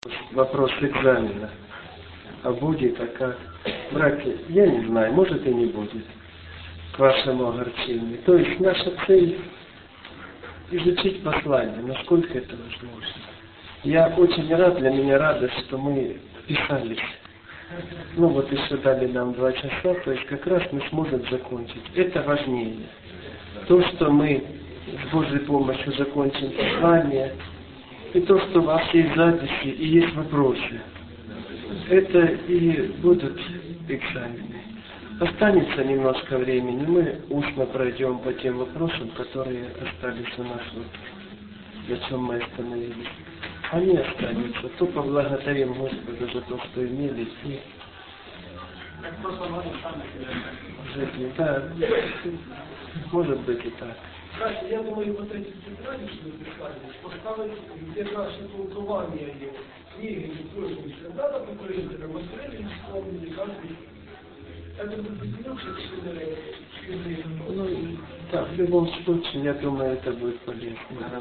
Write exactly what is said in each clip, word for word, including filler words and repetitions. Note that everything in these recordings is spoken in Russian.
вопрос экзамена. А будет, а как? Братья, я не знаю, может и не будет. К вашему огорчению. То есть наша цель изучить послание, насколько это возможно. Я очень рад, для меня радость, что мы писались. Ну вот еще дали нам два часа, то есть как раз мы сможем закончить. Это важнее. То, что мы с Божьей помощью закончим послание, и то, что во всей записи и есть вопросы, это и будут экзамены. Останется немножко времени, мы устно пройдем по тем вопросам, которые остались у нас, вот, на чем мы остановились. Они останутся. То поблагодарим Господа за то, что имели, и жизни. Да, может быть и так. Братья, я думаю, вот эти тетради, что вы писали, поставить, где наше толкование книги, не надо по корректорам, восстановить, вспомнили, каждый. Это будет лучше, чем... Ну, да, в любом случае, я думаю, это будет полезно.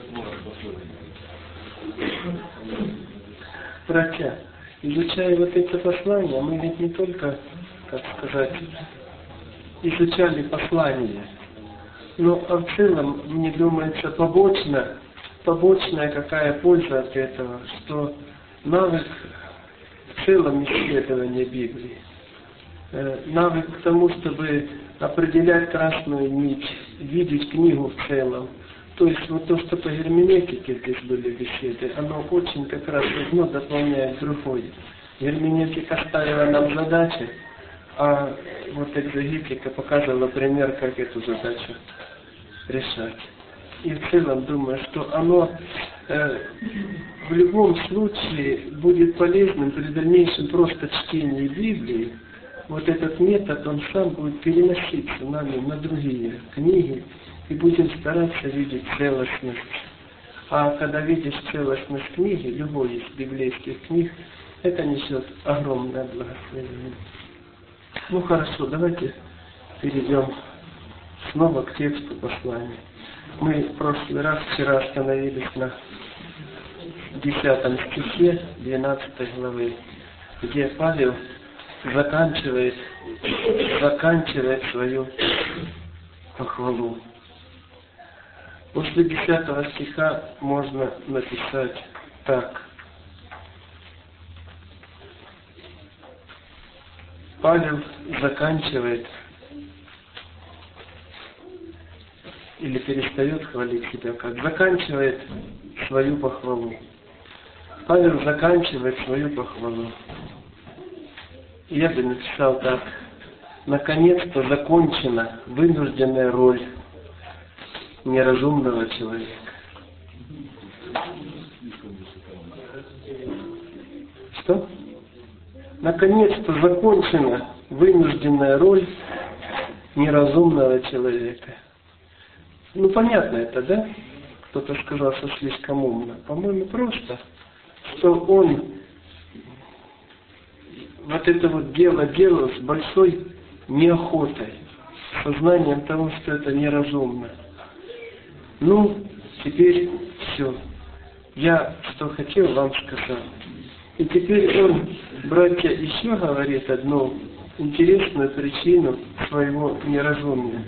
Братья, изучая вот это послание, мы ведь не только, как сказать, изучали послание, но а в целом, мне думается, побочно, побочная какая польза от этого, что навык в целом исследования Библии, навык к тому, чтобы определять красную нить, видеть книгу в целом. То есть вот то, что по герменевтике здесь были беседы, оно очень как раз одно дополняет другое. Герменевтика ставила нам задачи, а вот экзегетика показывала пример, как эту задачу решать. И в целом думаю, что оно э, в любом случае будет полезным при дальнейшем просто чтении Библии. Вот этот метод, он сам будет переноситься нами на другие книги, и будем стараться видеть целостность. А когда видишь целостность книги, любой из библейских книг, это несет огромное благословение. Ну хорошо, давайте перейдем снова к тексту послания. Мы в прошлый раз, вчера остановились на десятом стихе двенадцатой главы, где Павел заканчивает, заканчивает свою похвалу. После десятого стиха можно написать так. Павел заканчивает или перестает хвалить себя, как заканчивает свою похвалу. Павел заканчивает свою похвалу. Я бы написал так. Наконец-то закончена вынужденная роль неразумного человека. Что? Наконец-то закончена вынужденная роль неразумного человека. Ну понятно это, да? Кто-то сказал, что слишком умно. По-моему, просто, что он вот это вот дело делал с большой неохотой, сознанием того, что это неразумно. Ну, теперь все. Я что хотел, вам сказал. И теперь он, братья, еще говорит одну интересную причину своего неразумия.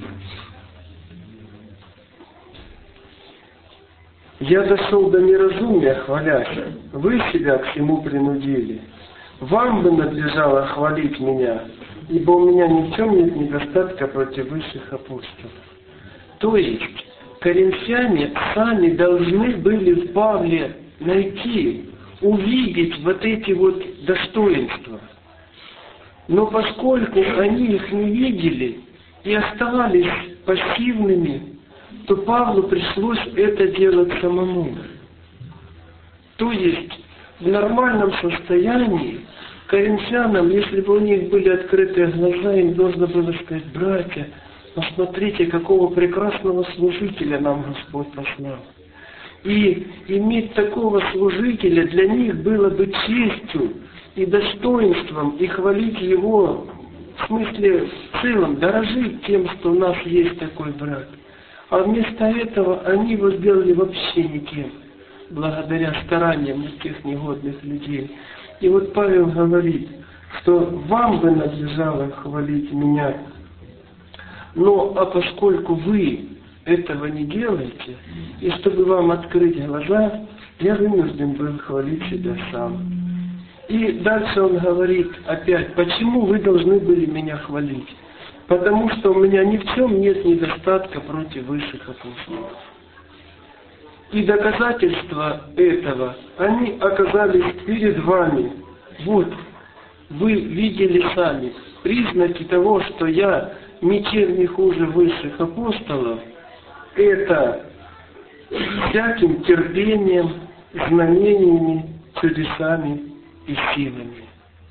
Я дошел до неразумия, хвалясь. Вы себя к всему принудили. Вам бы надлежало хвалить меня, ибо у меня ни в чем нет недостатка против высших апостолов. То есть, коринфяне сами должны были в Павле найти, увидеть вот эти вот достоинства. Но поскольку они их не видели и оставались пассивными, то Павлу пришлось это делать самому. То есть, в нормальном состоянии коринфянам, если бы у них были открытые глаза, им должно было сказать: братья, посмотрите, какого прекрасного служителя нам Господь послал. И иметь такого служителя для них было бы честью и достоинством, и хвалить его, в смысле в целом, дорожить тем, что у нас есть такой брат. А вместо этого они его сделали вообще никем. благодаря стараниям тех негодных людей. И вот Павел говорит, что вам бы надлежало хвалить меня, но а поскольку вы этого не делаете, и чтобы вам открыть глаза, я вынужден был хвалить себя сам. И дальше он говорит опять, почему вы должны были меня хвалить? Потому что у меня ни в чем нет недостатка против высших апостолов. И доказательства этого, они оказались перед вами. Вот, вы видели сами признаки того, что я ничем не хуже высших апостолов, это всяким терпением, знамениями, чудесами и силами.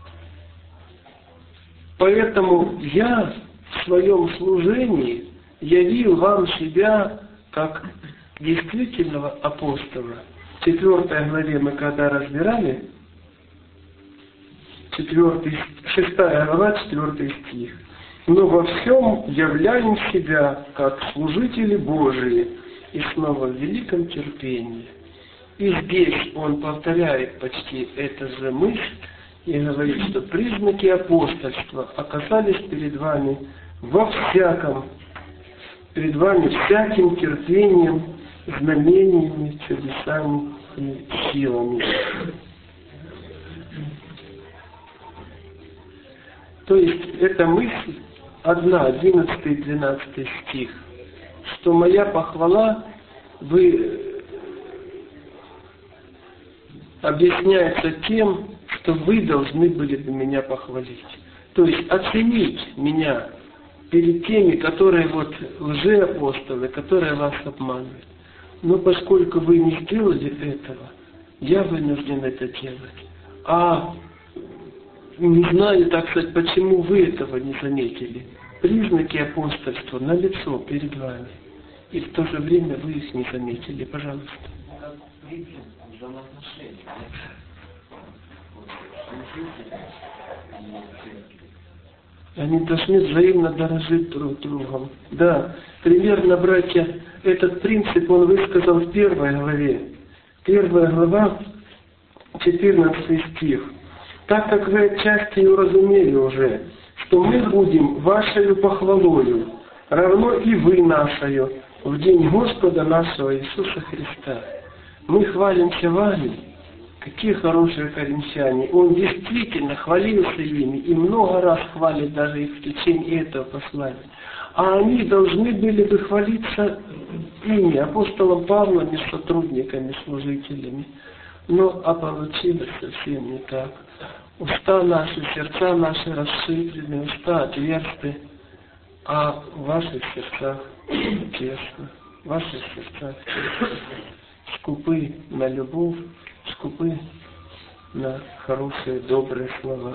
Поэтому я в своем служении явил вам себя как действительного апостола. В четвертой главе мы когда разбирали, четвертый, шестая глава, четвертый стих. Но во всем являем себя как служители Божии, и снова в великом терпении. И здесь он повторяет почти эту же мысль и говорит, что признаки апостольства оказались перед вами во всяком, перед вами всяким терпением, знамениями, чудесами и силами. То есть эта мысль одна, одиннадцатый и двенадцатый стих, что моя похвала, вы объясняется тем, что вы должны были бы меня похвалить. То есть оценить меня перед теми, которые вот лжеапостолы, которые вас обманывают. Но поскольку вы не сделали этого, я вынужден это делать. А не знаю, так сказать, почему вы этого не заметили. Признаки апостольства налицо перед вами. И в то же время вы их не заметили. Пожалуйста. Они должны взаимно дорожить друг другом. Да, примерно, братья, этот принцип он высказал в первой главе. Первая глава, четырнадцатый стих. Так как вы отчасти уразумели уже, что мы будем вашею похвалою, равно и вы нашею, в день Господа нашего Иисуса Христа. Мы хвалимся вами. Какие хорошие коринфяне. Он действительно хвалился ими и много раз хвалит даже их в течение этого послания. А они должны были бы хвалиться ими, апостолом Павлом и сотрудниками, служителями. Но а получилось совсем не так. Уста наши, сердца наши расширены, уста отверсты, а в ваших сердцах тесно, в ваших сердцах тесно. Скупы на любовь, скупы на хорошие, добрые слова.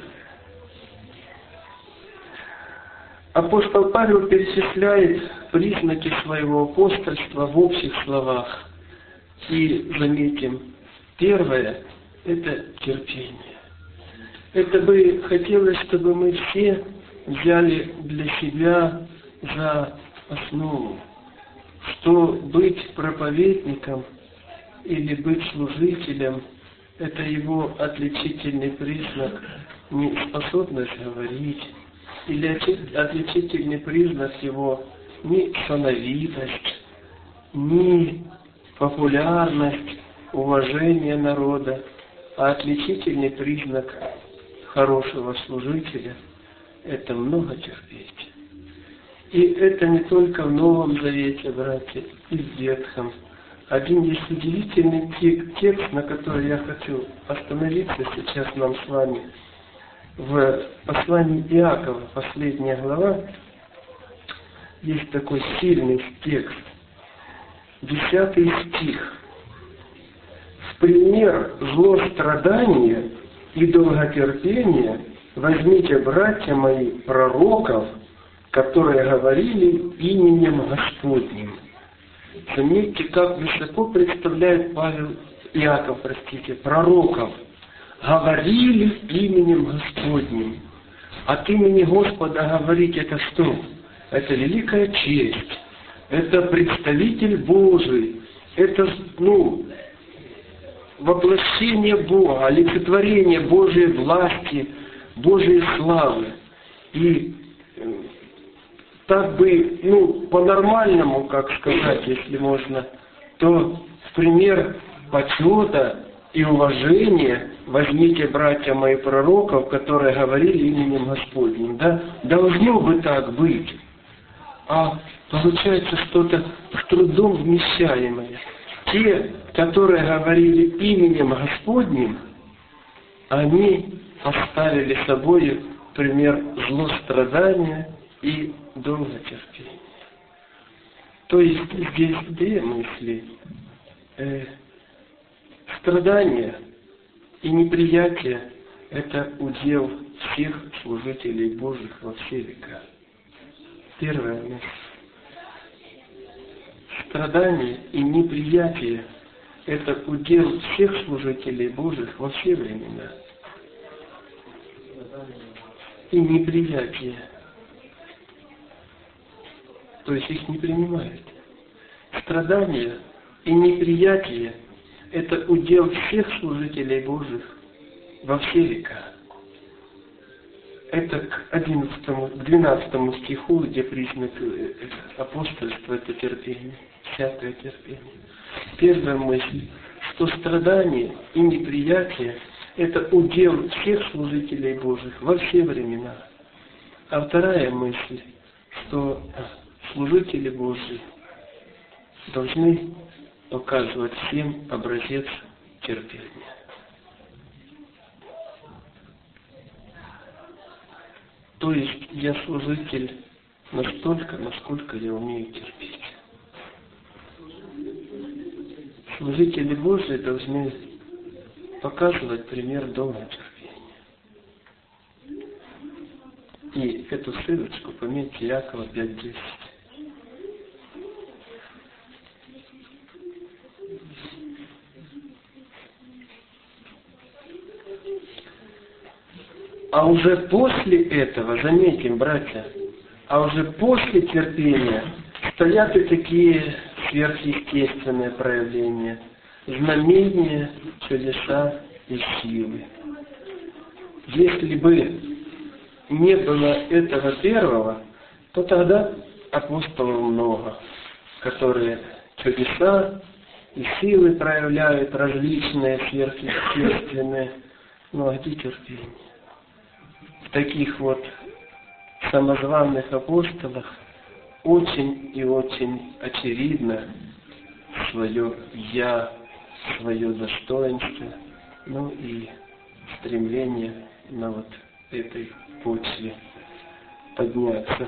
Апостол Павел перечисляет признаки своего апостольства в общих словах. И заметим, первое – это терпение. Это бы хотелось, чтобы мы все взяли для себя за основу, что быть проповедником или быть служителем – это его отличительный признак, не способность говорить, или отличительный признак его не сановитость, не популярность, уважение народа, а отличительный признак хорошего служителя – это много терпеть. И это не только в Новом Завете, братья, и в Ветхом. Один есть удивительный текст, на который я хочу остановиться сейчас нам с вами. В послании Иакова, последняя глава, есть такой сильный текст. Десятый стих. В пример злострадания и долготерпения возьмите, братья мои, пророков, которые говорили именем Господним. Заметьте, как высоко представляет Павел, Иаков, простите, пророков. Говорили именем Господним. От имени Господа говорить это что? Это великая честь. Это представитель Божий. Это, ну, воплощение Бога, олицетворение Божьей власти, Божьей славы. И так бы, ну, по-нормальному, как сказать, если можно, то в пример почета и уважения возьмите, братья мои, пророков, которые говорили именем Господним. Да? Должно бы так быть. А получается что-то с трудом вмещаемое. Те, которые говорили именем Господним, они поставили собой пример злострадания и долготерпения. То есть здесь две мысли. Э, страдания и неприятие – это удел всех служителей Божьих во все века. Первая мысль. Страдания и неприятие – это удел всех служителей Божьих во все времена. И неприятие. То есть их не принимают. Страдания и неприятие – это удел всех служителей Божьих во все века. Это к одиннадцатому, к двенадцатому стиху, где признак апостольства – это терпение, всякое терпение. Первая мысль, что страдания и неприятие – это удел всех служителей Божьих во все времена. А вторая мысль, что служители Божьи должны показывать всем образец терпения. То есть я служитель настолько, насколько я умею терпеть. Служители Божьи должны показывать пример долготерпения. И эту ссылочку пометьте Иакова пять десять. А уже после этого, заметим, братья, а уже после терпения стоят и такие сверхъестественные проявления, знамения, чудеса и силы. Если бы не было этого первого, то тогда апостолов много, которые чудеса и силы проявляют различные сверхъестественные, но а где терпение? В таких вот самозваных апостолах очень и очень очевидно свое «я», свое достоинство, ну и стремление на вот этой почве подняться.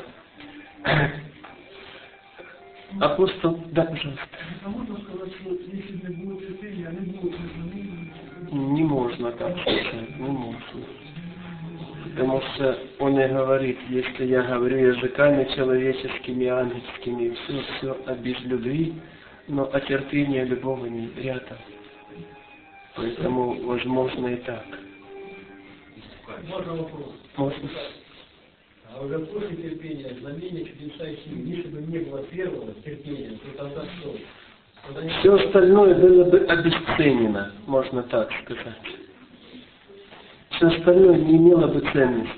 Апостол, да, пожалуйста. А можно сказать, что если не будет терпения, они будут знамения? Не можно так сказать, не можно. Потому что он и говорит, если я говорю языками человеческими, ангельскими, все, все, а без любви, но а терпения любого не рядом. Поэтому возможно и так. Можно вопрос? Можно. А уже после терпения, знамения, чудеса и силы, если бы не было первого терпения, то тогда что? Тогда все остальное было бы обесценено, можно так сказать. Все остальное не имело бы ценности.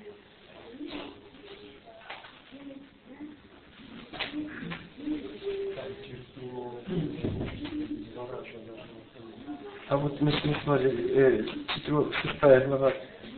А вот мы смотрели, э, четвертая, шестая глава.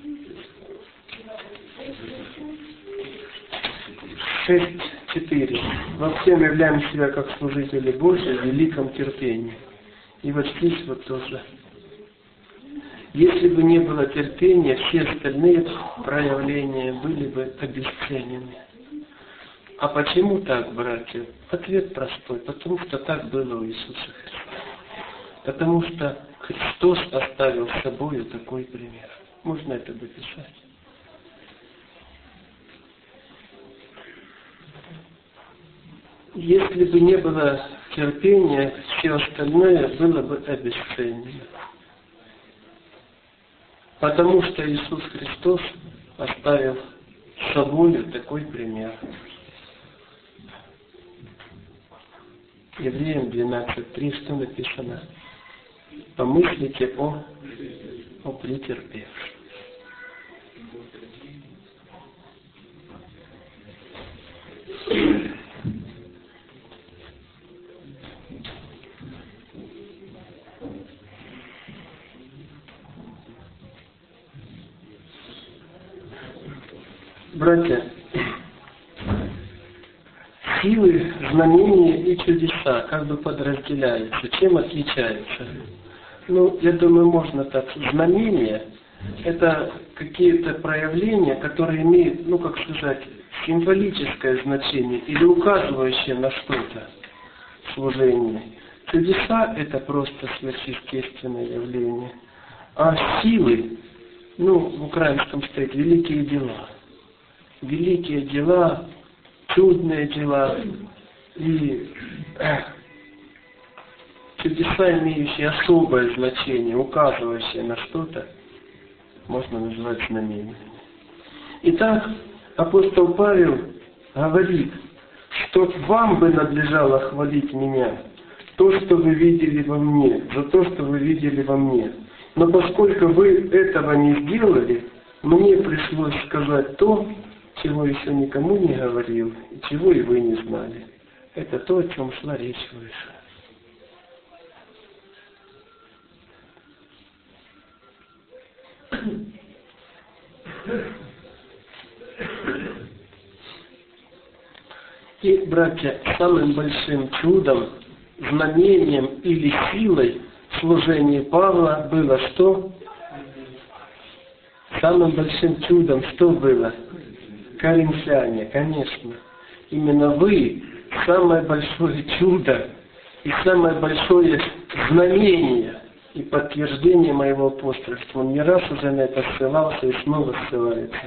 шесть четыре. Во всем являем себя как служители Божьи в великом терпении. И вот здесь вот тоже. Если бы не было терпения, все остальные проявления были бы обесценены. А почему так, братья? Ответ простой. Потому что так было у Иисуса Христа. Потому что Христос оставил с собой такой пример. Можно это дописать? Если бы не было терпения, все остальное было бы обесценено. Потому что Иисус Христос оставил с собой такой пример. Евреям двенадцать три, что написано? помыслите о, о претерпевшем. Братья, силы, знамения и чудеса как бы подразделяются. Чем отличаются? Ну, я думаю, можно так. Знамения – это какие-то проявления, которые имеют, ну, как сказать, символическое значение или указывающее на что-то в служении. Чудеса – это просто сверхъестественное явление. А силы, ну, в украинском стоит великие дела. Великие дела, чудные дела и э, чудеса, имеющие особое значение, указывающие на что-то, можно называть знамениями. Итак, апостол Павел говорит, что вам бы надлежало хвалить меня, то, что вы видели во мне, за то, что вы видели во мне. Но поскольку вы этого не сделали, мне пришлось сказать то, чего еще никому не говорил, и чего и вы не знали. Это то, о чем шла речь выше. И, братья, самым большим чудом, знамением или силой в служении Павла было что? Самым большим чудом что было? Коринфяне, конечно. Именно вы самое большое чудо и самое большое знамение и подтверждение моего апостольства. Он не раз уже на это ссылался и снова ссылается.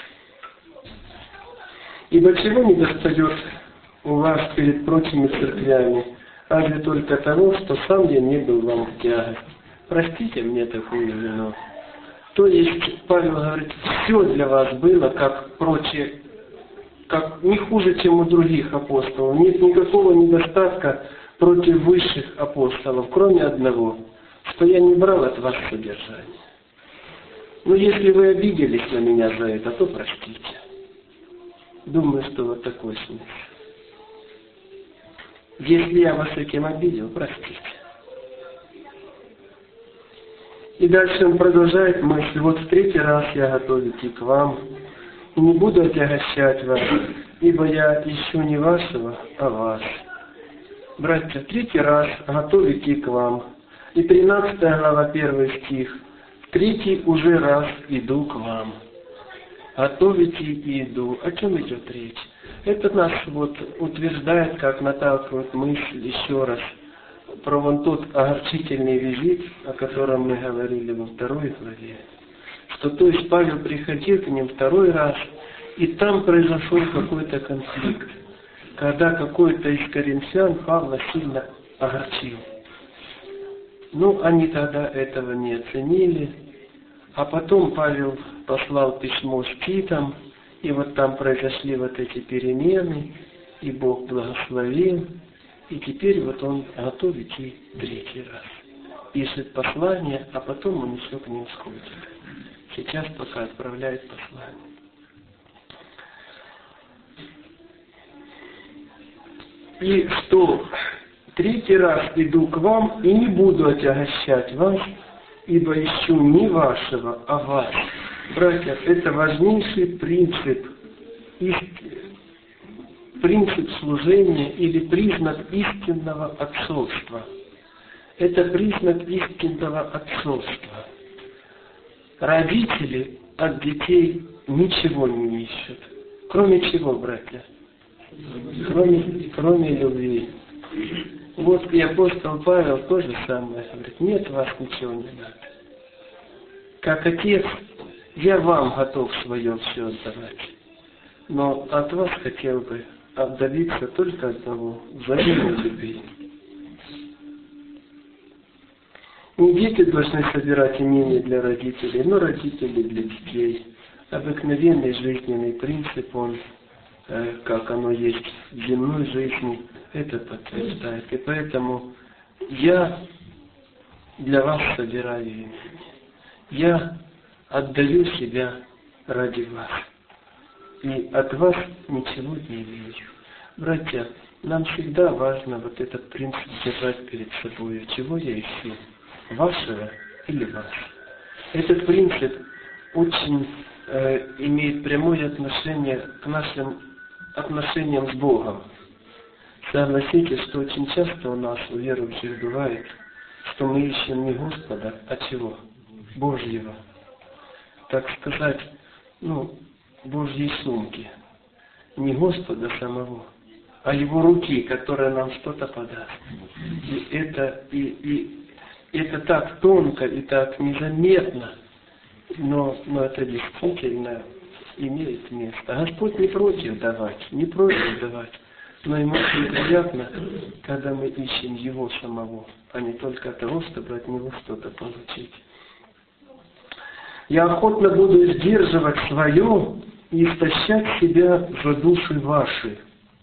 Ибо чего не достает у вас перед прочими церквями, разве только того, что сам я не был вам в тягость. Простите мне такую вину. То есть, Павел говорит, все для вас было, как прочие, как не хуже, чем у других апостолов. Нет никакого недостатка против высших апостолов, кроме одного, что я не брал от вас содержание. Но если вы обиделись на меня за это, то простите. Думаю, что вот такой смысл. Если я вас этим обидел, простите. И дальше он продолжает мысль. Вот в третий раз я готов идти к вам, и не буду отягощать вас, ибо я ищу не вашего, а вас. Братья, в третий раз готов идти к вам. И тринадцатая глава, первый стих. В третий уже раз иду к вам. Готов идти и иду. О чем идет речь? Это нас вот утверждает, как наталкивает мысль еще раз про вон тот огорчительный визит, о котором мы говорили во второй главе. Что то есть Павел приходил к ним второй раз, и там произошел какой-то конфликт, когда какой-то из коринфян Павла сильно огорчил. Ну, они тогда этого не оценили, а потом Павел послал письмо с Титом, и вот там произошли вот эти перемены, и Бог благословил, и теперь вот он готов идти третий раз. Пишет послание, а потом он еще к ним сходит. Сейчас пока отправляет послание. И что? Третий раз иду к вам и не буду отягощать вас, ибо ищу не вашего, а вас. Братья, это важнейший принцип, принцип служения или признак истинного отцовства. Это признак истинного отцовства. Родители от детей ничего не ищут. Кроме чего, братья? Кроме, кроме любви. Вот и апостол Павел то же самое говорит, нет, вас ничего не надо. Как отец, я вам готов свое все отдавать. Но от вас хотел бы отдалиться только одного, взаимной любви. Не дети должны собирать имение для родителей, но родители для детей. Обыкновенный жизненный принцип, он, э, как оно есть в земной жизни, это подтверждает. И поэтому я для вас собираю имени. Я отдаю себя ради вас. И от вас ничего не имею. Братья, нам всегда важно вот этот принцип держать перед собой. Чего я ищу? Вашего или вас? Этот принцип очень э, имеет прямое отношение к нашим отношениям с Богом. Согласитесь, что очень часто у нас, у верующих, бывает, что мы ищем не Господа, а чего? Божьего. Так сказать, ну, Божьей сумки. Не Господа самого, а Его руки, которая нам что-то подаст. И это, и, и, это так тонко и так незаметно, но, но это действительно имеет место. Господь не против давать, не против давать. Но ему очень приятно, когда мы ищем Его самого, а не только того, чтобы от Него что-то получить. Я охотно буду сдерживать свое и истощать себя за души ваши.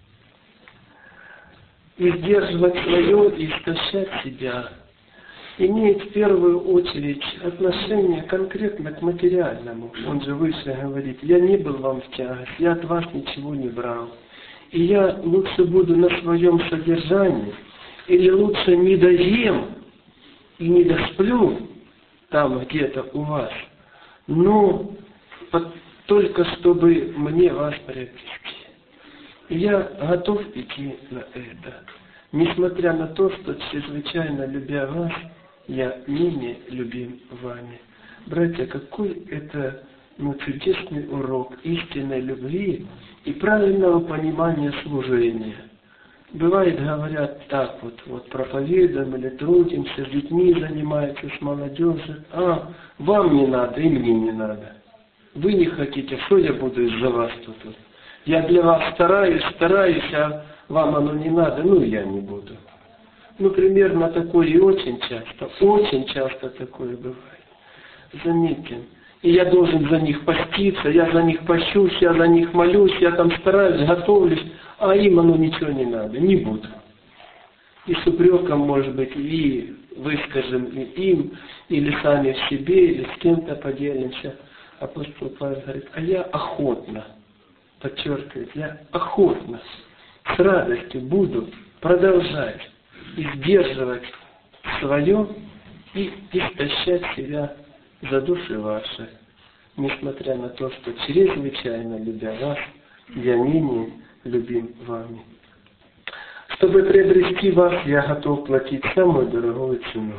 И сдерживать свое и истощать себя имеет в первую очередь отношение конкретно к материальному. Он же выше говорит: я не был вам в тягость, я от вас ничего не брал. И я лучше буду на своем содержании, или лучше не доем и не досплю там где-то у вас, но под, только чтобы мне вас приобрести. И я готов идти на это, несмотря на то, что чрезвычайно любя вас, я менее любим вами. Братья, какой это ну, чудесный урок истинной любви и правильного понимания служения. Бывает, говорят так вот, вот проповедуем или трудимся, с детьми занимаются, с молодежью. А, вам не надо, и мне не надо. Вы не хотите, что я буду из-за вас тут? Я для вас стараюсь, стараюсь, а вам оно не надо, ну я не буду. Ну, примерно такое и очень часто, очень часто такое бывает. Заметьте. И я должен за них поститься, я за них пощусь, я за них молюсь, я там стараюсь, готовлюсь, а им оно ничего не надо, не буду. И с упреком, может быть, и выскажем и им, или сами в себе, или с кем-то поделимся. Апостол Павел говорит: а я охотно, подчеркивает, я охотно, с радостью буду продолжать и сдерживать свое и истощать себя за души ваши, несмотря на то, что чрезвычайно любя вас, я менее любим вами. Чтобы приобрести вас, я готов платить самую дорогую цену.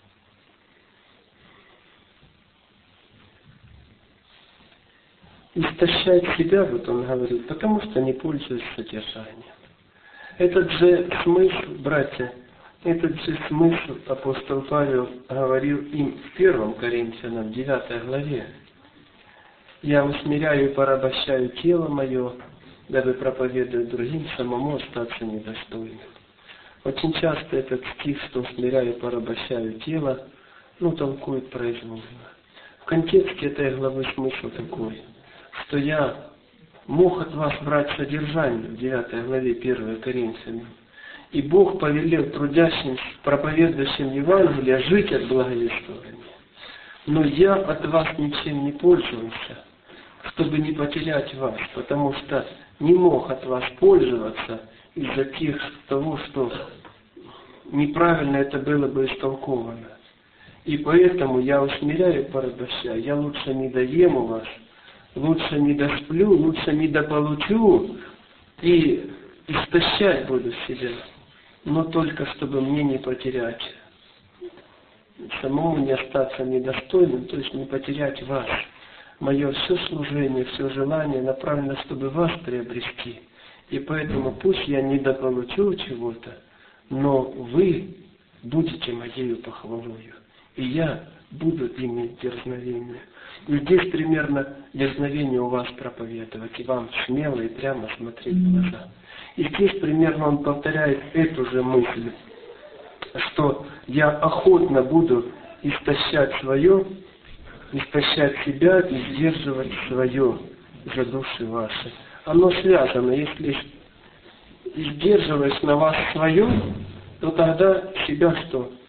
Истощать себя, вот он говорит, потому что не пользуюсь содержанием. Этот же смысл, братья, этот же смысл апостол Павел говорил им в первом Коринфянам, в девятой главе. «Я усмиряю и порабощаю тело мое, дабы проповедуя другим, самому остаться недостойным». Очень часто этот стих, что усмиряю и порабощаю тело, ну, толкует произвольно. В контексте этой главы смысл такой, что я мог от вас брать содержание, в девятой главе первого Коринфянам, и Бог повелел трудящимся, проповедующим Евангелие жить от благовествования. Но я от вас ничем не пользовался, чтобы не потерять вас, потому что не мог от вас пользоваться из-за тех, того, что неправильно это было бы истолковано. И поэтому я усмиряю и порабощаю, я лучше не доем у вас, лучше не досплю, лучше не дополучу и истощать буду себя. Но только чтобы мне не потерять, самому не остаться недостойным, то есть не потерять вас. Мое все служение, все желание направлено, чтобы вас приобрести. И поэтому пусть я не дополучу чего-то, но вы будете моею похвалою, и я буду иметь дерзновение. И здесь примерно дерзновение у вас проповедовать, и вам смело и прямо смотреть в глаза. И здесь примерно он повторяет эту же мысль, что я охотно буду истощать свое, истощать себя и сдерживать свое за души ваши. Оно связано. Если сдерживаешь на вас свое, то тогда себя что?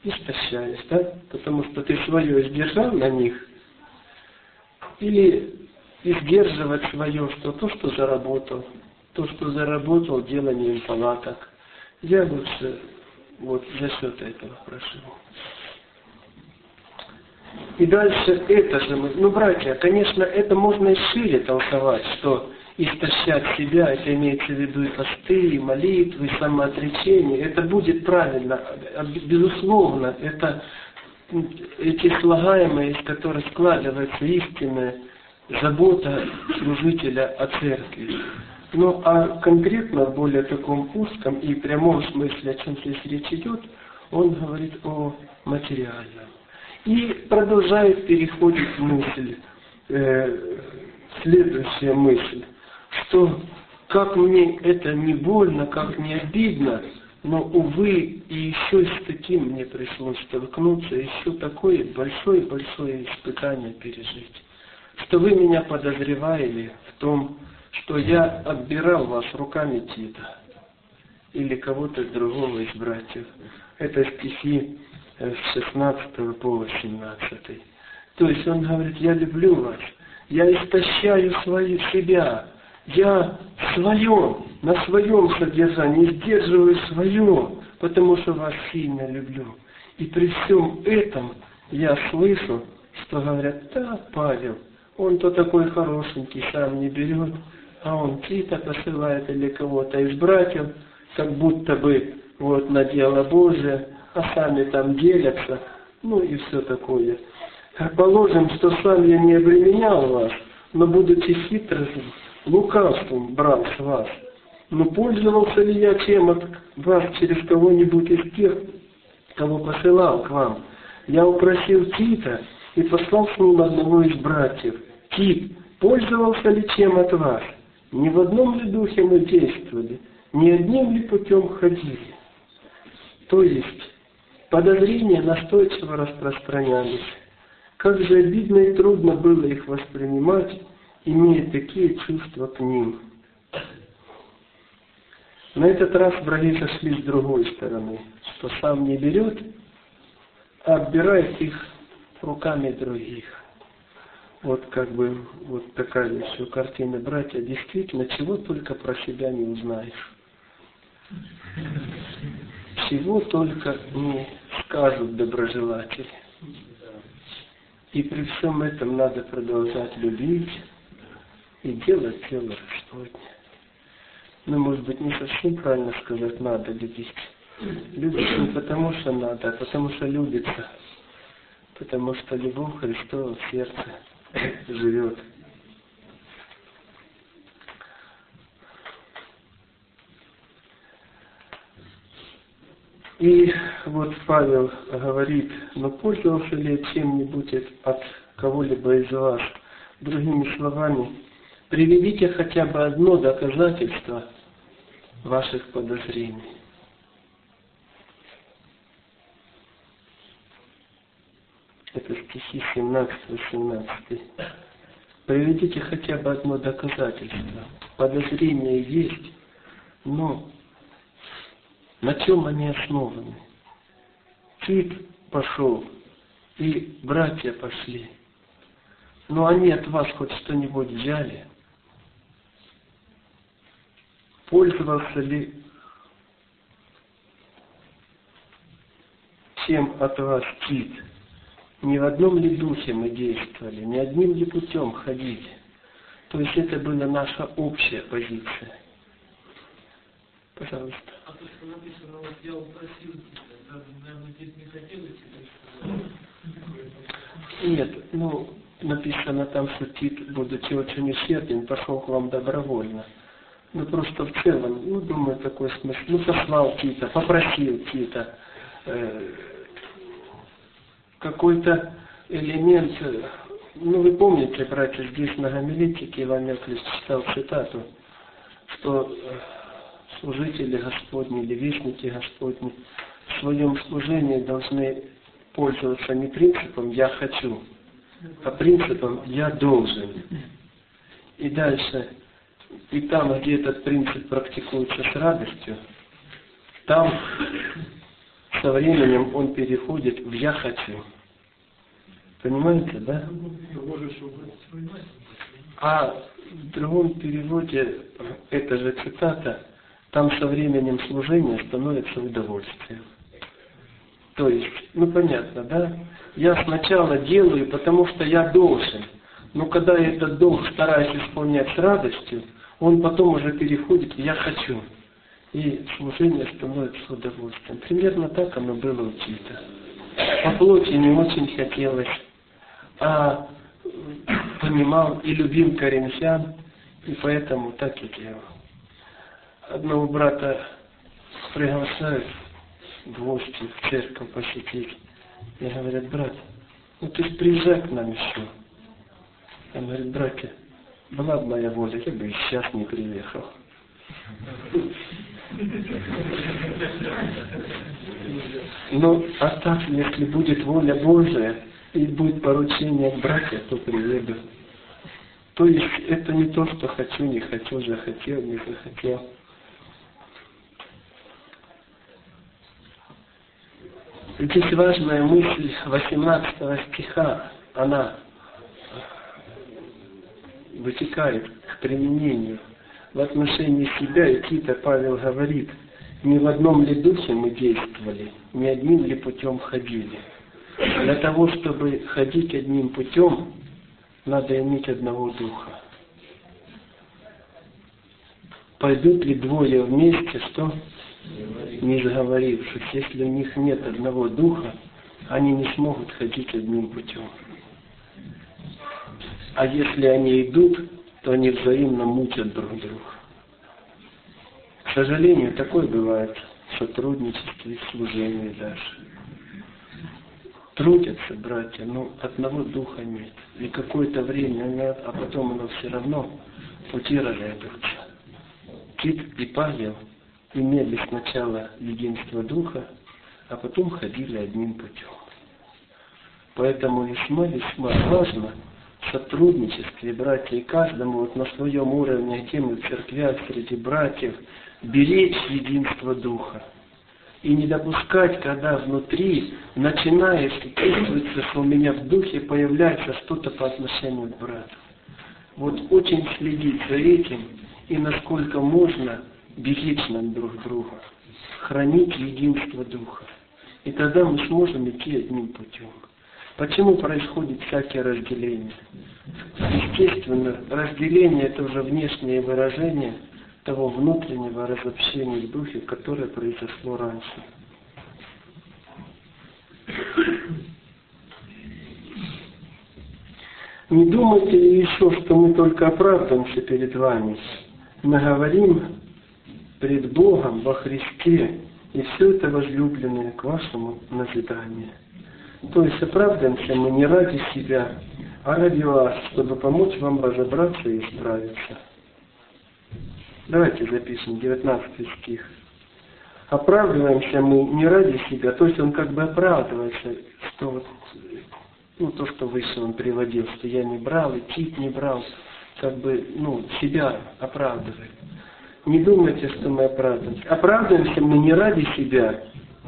истощаясь, да? Потому что ты свое сдержал на них, или издерживать свое, что то, что заработал, то, что заработал деланием палаток. Я лучше вот за счет этого проживу. И дальше это же мы, ну, братья, конечно, это можно и шире толковать, что истощать себя, это имеется в виду и посты, и молитвы, и самоотречение, это будет правильно, безусловно, это эти слагаемые, из которых складывается истинная забота служителя о церкви. Ну, а конкретно в более таком узком и прямом смысле, о чем здесь речь идет, он говорит о материальном. И продолжает, переходит мысль, э, следующая мысль, что как мне это не больно, как не обидно, но, увы, и еще и с таким мне пришлось столкнуться, еще такое большое-большое испытание пережить, что вы меня подозревали в том, что я отбирал вас руками Тита или кого-то другого из братьев. Это стихи с шестнадцатого по восемнадцатый. То есть он говорит, я люблю вас, я истощаю свою себя, я свое, на своем содержании сдерживаю свое, потому что вас сильно люблю. И при всем этом я слышу, что говорят, да, Павел, он-то такой хорошенький, сам не берет, а он Тита посылает или кого-то из братьев, как будто бы вот на дело Божие, а сами там делятся, ну и все такое. Положим, что сам я не обременял вас, но будучи хитрым, лукавством брал с вас. Но пользовался ли я чем от вас через кого-нибудь из тех, кого посылал к вам? Я упросил Тита и послал с ним одного из братьев. Тит, пользовался ли чем от вас? Ни в одном ли духе мы действовали? Ни одним ли путем ходили? То есть, подозрения настойчиво распространялись. Как же обидно и трудно было их воспринимать, имея такие чувства к ним. На этот раз враги зашли с другой стороны, что сам не берет, а отбирает их руками других. Вот как бы вот такая еще картина, братья, действительно, чего только про себя не узнаешь. Чего только не скажут доброжелатели. И при всем этом надо продолжать любить и делать дело Господне. Ну, может быть, не совсем правильно сказать, надо любить. Любить не потому, что надо, а потому, что любится. Потому что любовь Христова в сердце живет. И вот Павел говорит, но пользовался ли я чем-нибудь от кого-либо из вас? Другими словами, приведите хотя бы одно доказательство ваших подозрений. Это стихи семнадцать-восемнадцать. Приведите хотя бы одно доказательство. Подозрения есть, но на чем они основаны? Тит пошел, и братья пошли. Но они от вас хоть что-нибудь взяли? Пользовался ли чем от вас Тит? Ни в одном ли духе мы действовали, ни одним ли путем ходили? То есть это была наша общая позиция. Пожалуйста. А то, что написано, вот я упросил тебя, даже, наверное, Тит не хотел идти. Нет, ну, написано там, что Тит, будучи очень усерден, пошел к вам добровольно. Ну, просто в целом, ну, думаю, такой смысл. Ну, послал Тита, попросил Тита. Э, какой-то элемент, ну, вы помните, братья, здесь на гомилетике Иван Яковлевич читал цитату, что служители Господни или вестники Господни в своем служении должны пользоваться не принципом «я хочу», а принципом «я должен». И дальше, и там, где этот принцип практикуется с радостью, там со временем он переходит в «я хочу». Понимаете, да? А в другом переводе, это же цитата, там со временем служения становится удовольствием. То есть, ну понятно, да? Я сначала делаю, потому что я должен. Но когда я этот долг стараюсь исполнять с радостью, он потом уже переходит в «я хочу». И служение становится удовольствием. Примерно так оно было у Тита. По плоти не очень хотелось, а понимал и любил коринфян, и поэтому так и делал. Одного брата приглашают в гости в церковь посетить. И говорят: брат, ну ты ж приезжай к нам еще. Он говорит: братья, была бы моя воля, я бы и сейчас не приехал. Ну, а так, если будет воля Божия и будет поручение к братьям, то приеду. То есть это не то, что хочу, не хочу, захотел, не захотел. Здесь важная мысль восемнадцатого стиха, она вытекает к применению. В отношении себя и Тита Павел говорит: не в одном ли духе мы действовали, не одним ли путем ходили. Для того, чтобы ходить одним путем, надо иметь одного духа. Пойдут ли двое вместе, что? Не сговорившись. Если у них нет одного духа, они не смогут ходить одним путем. А если они идут, то они взаимно мучат друг друга. К сожалению, такое бывает в сотрудничестве, в служении даже. Трудятся братья, но одного духа нет. И какое-то время нет, а потом оно все равно пути разойдутся. Тит и Павел имели сначала единство духа, а потом ходили одним путем. Поэтому весьма-весьма важно в сотрудничестве, братья, и каждому вот на своем уровне, тем и в церквях, среди братьев, беречь единство духа. И не допускать, когда внутри начинаешь, чувствуется, что у меня в духе появляется что-то по отношению к брату. Вот очень следить за этим, и насколько можно беречь нам друг друга, хранить единство духа. И тогда мы сможем идти одним путем. Почему происходит всякие разделения? Естественно, разделение – это уже внешнее выражение того внутреннего разобщения в духе, которое произошло раньше. Не думайте ли еще, что мы только оправдываемся перед вами? Мы говорим пред Богом во Христе, и все это возлюбленное к вашему назиданию. То есть оправдываемся мы не ради себя, а ради вас, чтобы помочь вам разобраться и исправиться. Давайте запишем девятнадцатый стих. Оправдываемся мы не ради себя, то есть он как бы оправдывается, что вот, ну то, что выше он приводил, что я не брал, и Тит не брал, как бы, ну, себя оправдывает. Не думайте, что мы оправдываемся. Оправдываемся мы не ради себя,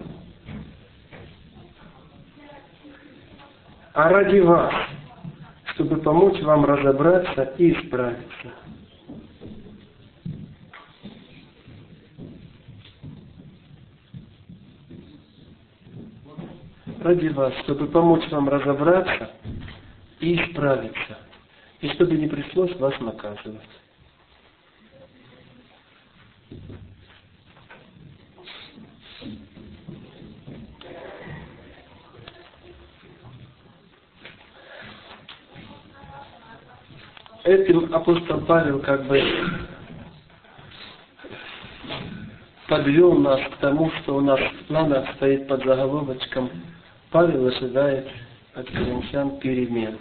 а ради вас, чтобы помочь вам разобраться и исправиться. Ради вас, чтобы помочь вам разобраться и исправиться, и чтобы не пришлось вас наказывать. Этим апостол Павел как бы подвел нас к тому, что у нас в планах стоит под заголовочком «Павел ожидает от коринфян перемен».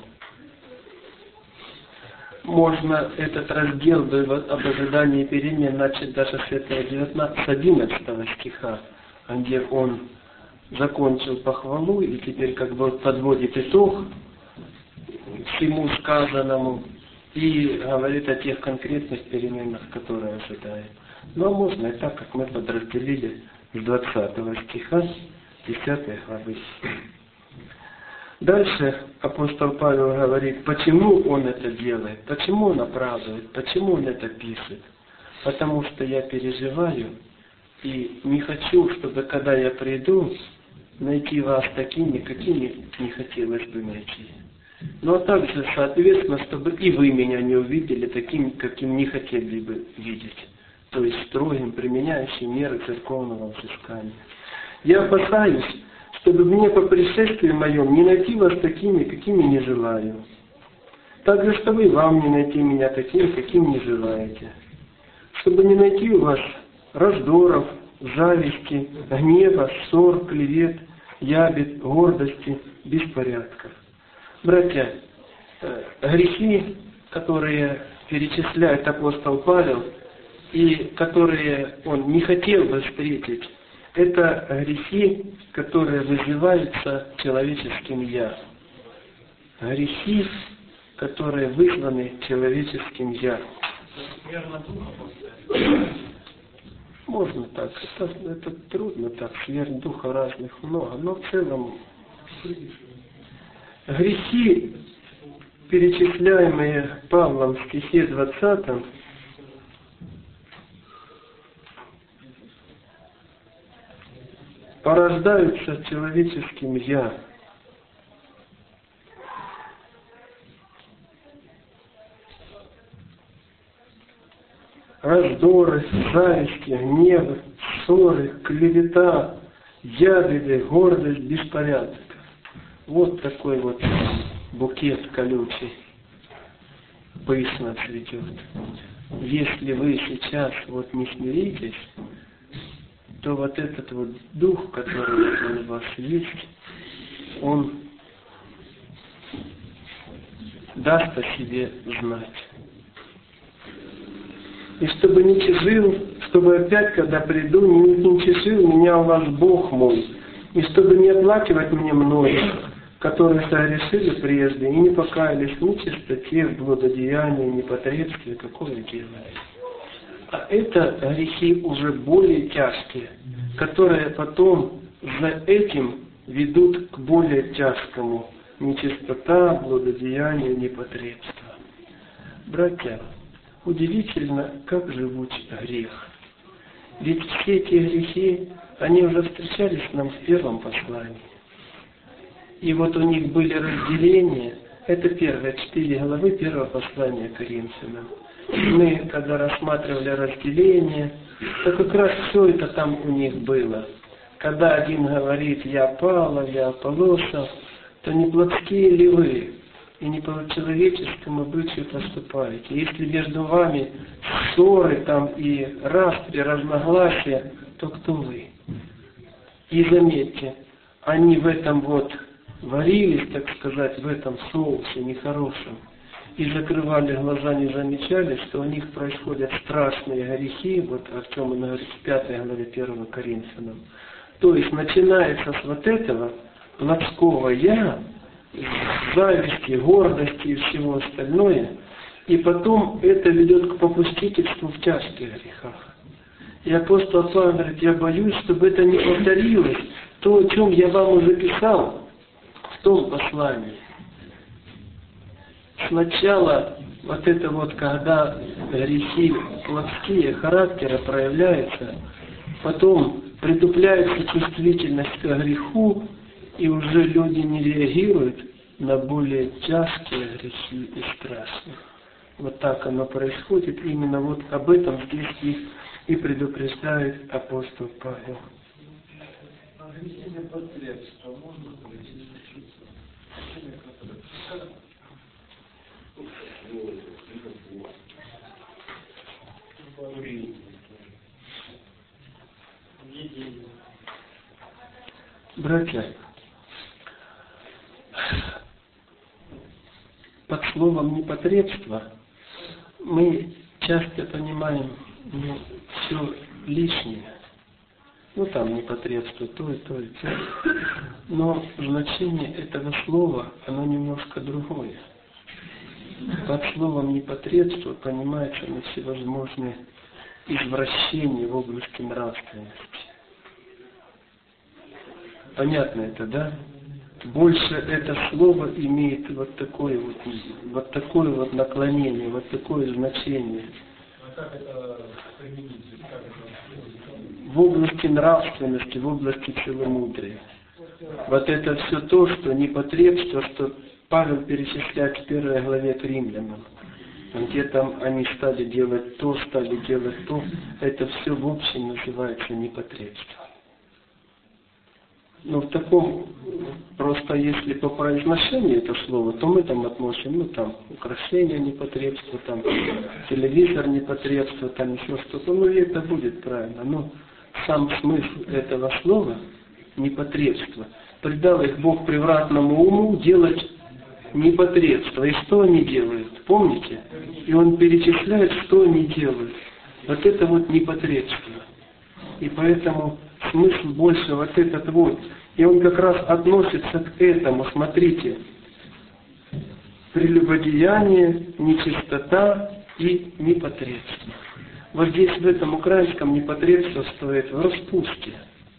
Можно этот раздел об ожидании перемен начать даже с этого девятнадцатого, с одиннадцатого стиха, где он закончил похвалу и теперь как бы подводит итог всему сказанному и говорит о тех конкретных переменах, которые ожидает. Но можно и так, как мы подразделили с двадцатого стиха десятой главы. Дальше апостол Павел говорит, почему он это делает, почему он оправдывает, почему он это пишет. Потому что я переживаю и не хочу, чтобы когда я приду, найти вас такими, какими не хотелось бы найти. Но также, соответственно, чтобы и вы меня не увидели таким, каким не хотели бы видеть. То есть строгим, применяющим меры церковного взыскания. Я опасаюсь, чтобы мне по пришествии моем не найти вас такими, какими не желаю. Также, чтобы и вам не найти меня такими, каким не желаете. Чтобы не найти у вас раздоров, зависти, гнева, ссор, клевет, ябед, гордости, беспорядков. Братья, грехи, которые перечисляет апостол Павел, и которые он не хотел бы встретить, это грехи, которые вызываются человеческим «я». Грехи, которые вызваны человеческим «я». Можно так, это, это трудно так, смерть духа разных много, но в целом грехи, перечисляемые Павлом в стихе двадцатом, порождаются человеческим «я». Раздоры, зависти, гнев, ссоры, клевета, ябеды, гордость, беспорядок. Вот такой вот букет колючий пышно цветет. Если вы сейчас вот не смиритесь, то вот этот вот дух, который у вас есть, он даст о себе знать. И чтобы не чижил, чтобы опять, когда приду, не, не чижил меня у вас Бог мой, и чтобы не оплакивать мне многих, которые согрешили прежде и не покаялись ни в чистоте, в блудодеянии, ни потребстве, какое делали. А это грехи уже более тяжкие, которые потом за этим ведут к более тяжкому. Нечистота, блудодеяние, непотребство. Братья, удивительно, как живут грех. Ведь все эти грехи, они уже встречались нам в первом послании. И вот у них были разделения. Это первые четыре главы первого послания Коринфянам. Мы, когда рассматривали разделение, то как раз все это там у них было. Когда один говорит «я Павла», «я Аполлоса», то не плотские ли вы и не по человеческому обычаю поступаете? Если между вами ссоры там и распри, разногласия, то кто вы? И заметьте, они в этом вот варились, так сказать, в этом соусе нехорошем, и закрывали глаза, не замечали, что у них происходят страшные грехи, вот о чем он говорит в пятой главе первого Коринфянам. То есть начинается с вот этого плотского «я», зависти, гордости и всего остальное, и потом это ведет к попустительству в тяжких грехах. И апостол Павел говорит, я боюсь, чтобы это не повторилось, то, о чем я вам уже писал в том послании. Сначала вот это вот, когда грехи плотские характера проявляются, потом притупляется чувствительность к греху, и уже люди не реагируют на более тяжкие грехи и страшные. Вот так оно происходит. Именно вот об этом здесь их и предупреждает апостол Павел. Ограничение потребства можно Братья, под словом непотребство мы часто понимаем ну, все лишнее. Ну там непотребство, то и то и то. Но значение этого слова, оно немножко другое. Под словом непотребство понимается на всевозможные извращения в области нравственности. Понятно это, да? Больше это слово имеет вот такое вот, вот такое вот наклонение, вот такое значение. А как это применить? Как это? В области нравственности, в области целомудрия. Вот это все то, что непотребство, что Павел перечисляет в первой главе к римлянам. Где там они стали делать то, стали делать то, это все в общем называется непотребство. Ну, в таком, просто если по произношению это слово, то мы там относим, ну, там, украшения непотребства, там, телевизор непотребства, там еще что-то, ну, и это будет правильно. Но сам смысл этого слова непотребство. Предал их Бог превратному уму делать непотребство. И что они делают? Помните? И он перечисляет, что они делают. Вот это вот непотребство. И поэтому смысл больше вот этот вот. И он как раз относится к этому. Смотрите. Прелюбодеяние, нечистота и непотребство. Вот здесь в этом украинском непотребство стоит в распуске.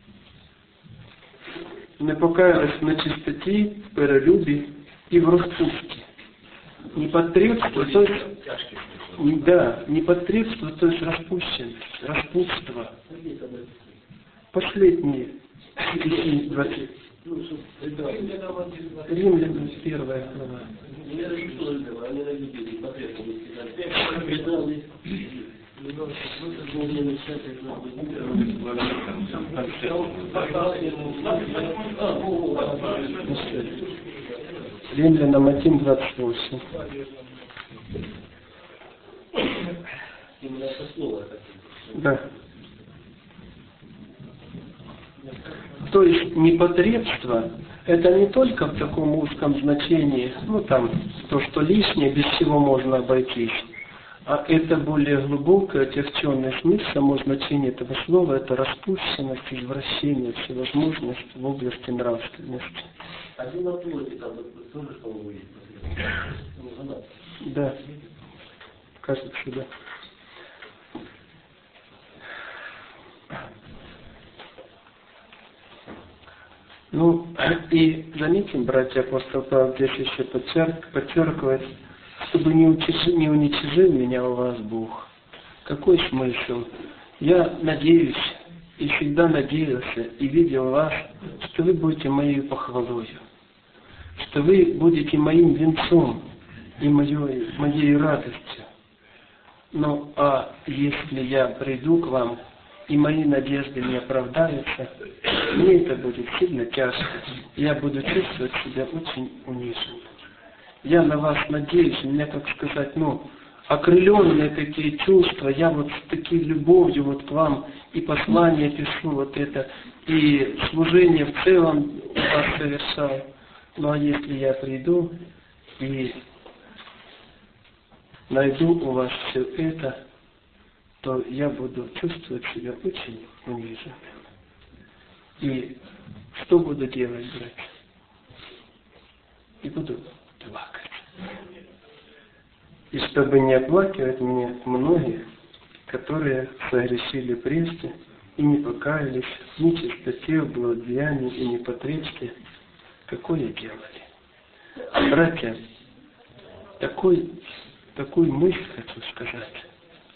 Не покаялась на чистоте, в перелюбе и в распуске. Непотребство, то есть, да, непотребство, то есть распущенность, распутство. Последние двадцать. Римлянам первая глава. Римлянам один двадцать восемь. Да. То есть непотребство это не только в таком узком значении, ну там то, что лишнее, без чего можно обойтись, а это более глубокое, отягченный смысл, само значение этого слова, это распущенность, извращение, всевозможность в области нравственности. Один на плоти там тоже, по-моему, есть. Да. Кажется, да. Ну, и заметим, братья, апостол Павел здесь еще подчеркивает, чтобы не, уничижил, не уничижил меня у вас Бог. Какой смысл? Я надеюсь, и всегда надеялся, и видел вас, что вы будете моей похвалою, что вы будете моим венцом и моей, моей радостью. Ну, а если я приду к вам, и мои надежды не оправдаются, мне это будет сильно тяжко. Я буду чувствовать себя очень униженным. Я на вас надеюсь, у меня, как сказать, ну, окрыленные такие чувства, я вот с такой любовью вот к вам и послание пишу, вот это, и служение в целом у вас совершаю. Ну, а если я приду и найду у вас все это, то я буду чувствовать себя очень униженным. И что буду делать, братья? И буду плакать. И чтобы не оплакивать мне многих, которые согрешили прежде и не покаялись в нечистоте, в блудодеянии и непотребстве, какое делали. Братья, такой, такую мысль хочу сказать.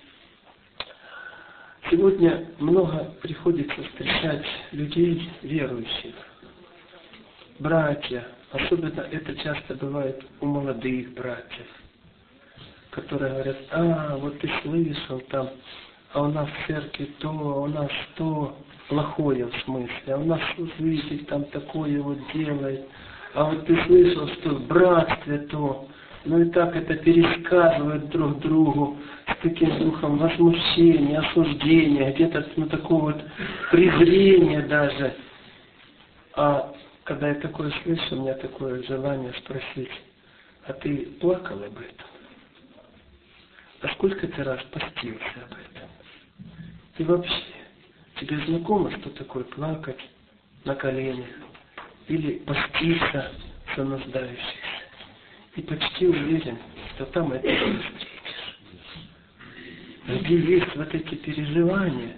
Сегодня много приходится встречать людей верующих. Братья, особенно это часто бывает у молодых братьев, которые говорят: а, вот ты слышал там, а у нас в церкви то, а у нас то, плохое в смысле, а у нас служитель там такое вот делает, а вот ты слышал, что в братстве то. Ну и так это пересказывают друг другу с таким духом возмущения, осуждения, где-то ну, такого вот презрения даже. А когда я такое слышу, у меня такое желание спросить: а ты плакал об этом? А сколько ты раз постился об этом? И вообще, тебе знакомо, что такое плакать на коленях или поститься за нуждающихся? И почти уверен, что там это не встретишь. Где есть вот эти переживания,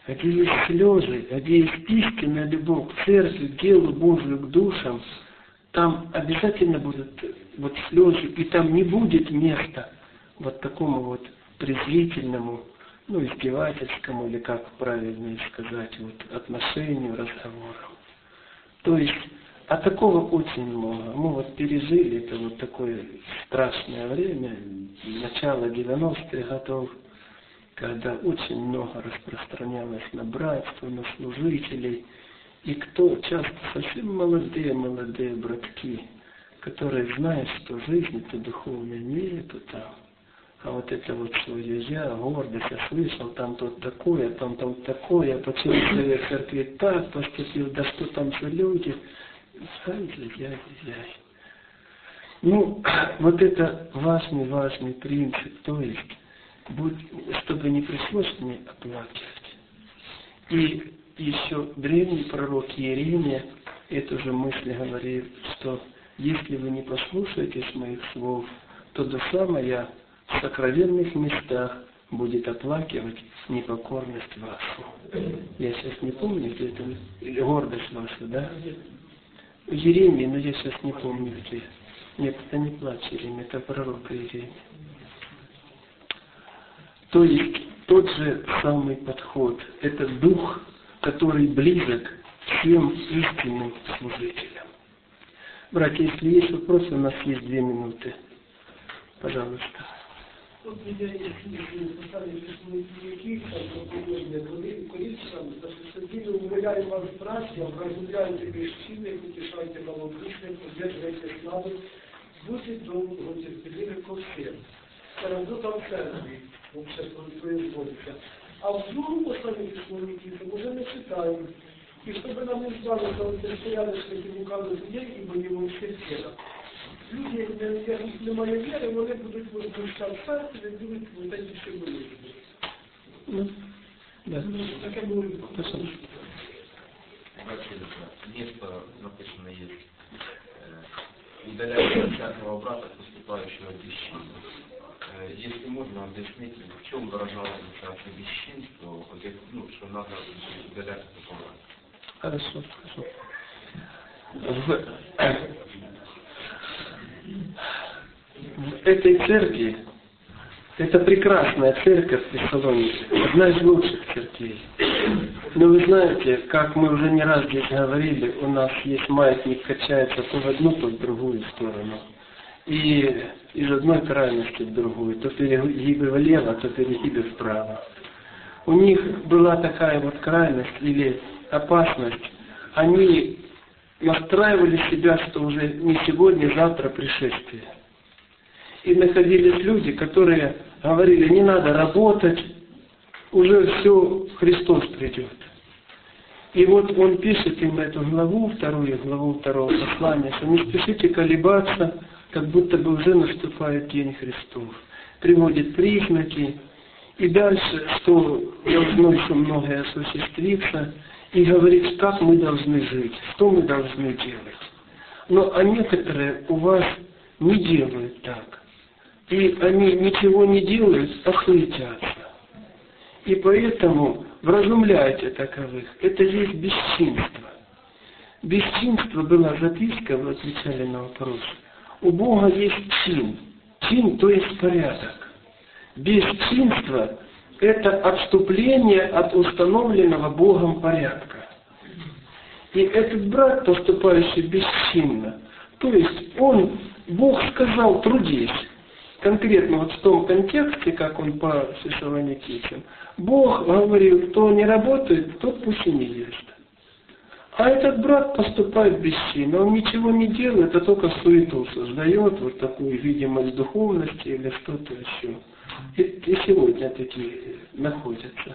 где есть слезы, где есть истинная любовь к церкви, к делу Божию, к душам, там обязательно будут вот слезы, и там не будет места вот такому вот презрительному, ну, издевательскому, или как правильно сказать, вот, отношению, разговору. То есть, а такого очень много. Мы вот пережили это вот такое страшное время, начало девяностых годов, когда очень много распространялось на братство, на служителей, и кто часто совсем молодые, молодые братки, которые знают, что жизни-то духовной нету там, а вот это вот свое я, гордость, я слышал, там тот такое, там там такое, почему человек в церкви так поступил, да что там за люди, ай-яй-яй-яй. Ну, вот это важный, важный принцип, то есть, будь, чтобы не пришлось мне оплакивать. И еще древний пророк Иеремия эту же мысль говорит, что если вы не послушаетесь моих слов, то душа моя в сокровенных местах будет оплакивать непокорность вашу. Я сейчас не помню, где это, или гордость вашу, да? Иеремия, но я сейчас не помню, где. Нет, это не плач Иеремия, это пророк Иеремия. То есть тот же самый подход, это дух, который близок всем истинным служителям. Братья, если есть вопросы, у нас есть две минуты. Пожалуйста. Тут я если поставили письменные дневники, там, например, Коринфянам, что Сидили умоляем вас, братья, разумляйте бесчинных, утешайте малодушных, удерживайте славы, будьте долго терпеливы ко всем. Равно там церкви, общество производится. А в другом послании письменные Никиты уже не читаем. И чтобы нам не избавиться от беспорядочных и лукавых людей, ибо не во всех сферах. Люди, яких немає віри, вони будуть возмущати серце, і будуть вот эти все болезни. Ну, да. Таке було. Место написано есть. Удаляется всякого брата, поступающего бесчинно. Если можно объяснить, в чем выражалось это бесчинство, ну, что надо удалять такого брата. Хорошо, хорошо. В, в этой церкви, это прекрасная церковь в Фессалонике, одна из лучших церквей. Но вы знаете, как мы уже не раз здесь говорили, у нас есть маятник, качается то в одну, то в другую сторону. И из одной крайности в другую, то перегибы влево, то перегибы вправо. У них была такая вот крайность или опасность, они настраивали себя, что уже не сегодня, завтра пришествие. И находились люди, которые говорили, не надо работать, уже все, Христос придет. И вот он пишет им эту главу, вторую главу второго послания, что не спешите колебаться, как будто бы уже наступает день Христов. Приводит признаки, и дальше, что должно еще многое осуществиться, и говорит, как мы должны жить, что мы должны делать. Но а некоторые у вас не делают так. И они ничего не делают, а суетятся. И поэтому вразумляйте таковых. Это есть бесчинство. Бесчинство была записка, вы отвечали на вопрос. У Бога есть чин. Чин, то есть порядок. Бесчинство – это отступление от установленного Богом порядка. И этот брат, поступающий бесчинно, то есть он, Бог сказал, трудись. Конкретно вот в том контексте, как он по Фессалоникийцам, Бог говорил, кто не работает, тот пусть и не ест. А этот брат поступает бесчинно, он ничего не делает, а только суету создает, вот такую видимость духовности или что-то еще. И, и сегодня такие находятся.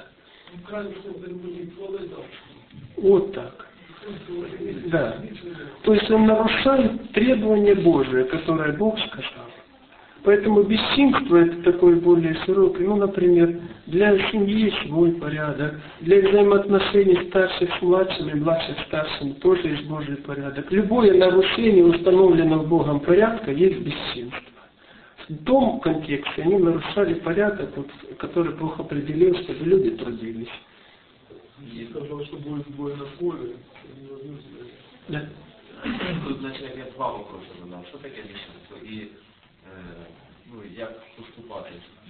Вот так. Да. То есть он нарушает требования Божие, которые Бог сказал. Поэтому бесчинство это такой более широкий. Ну, например, для семьи свой порядок, для взаимоотношений старших с младшими, младших с старшими тоже есть Божий порядок. Любое нарушение установленного Богом порядка есть бесчинство. В том контексте они нарушали порядок, вот, который Бог определил, чтобы люди трудились. И сказал, что будет двое на поле. Не возьму себя. Да. Тут, значить, я два вопроси задав. Що таке віщенство і е, ну, як поступати?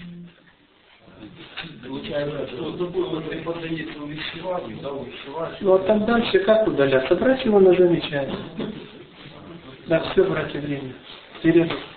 Получается, что такое вот не поддается увещеванию, да, увещеванию. Ну а там дальше как удалять? Собрать его на замечание. Да, все, братья, время. Вперед.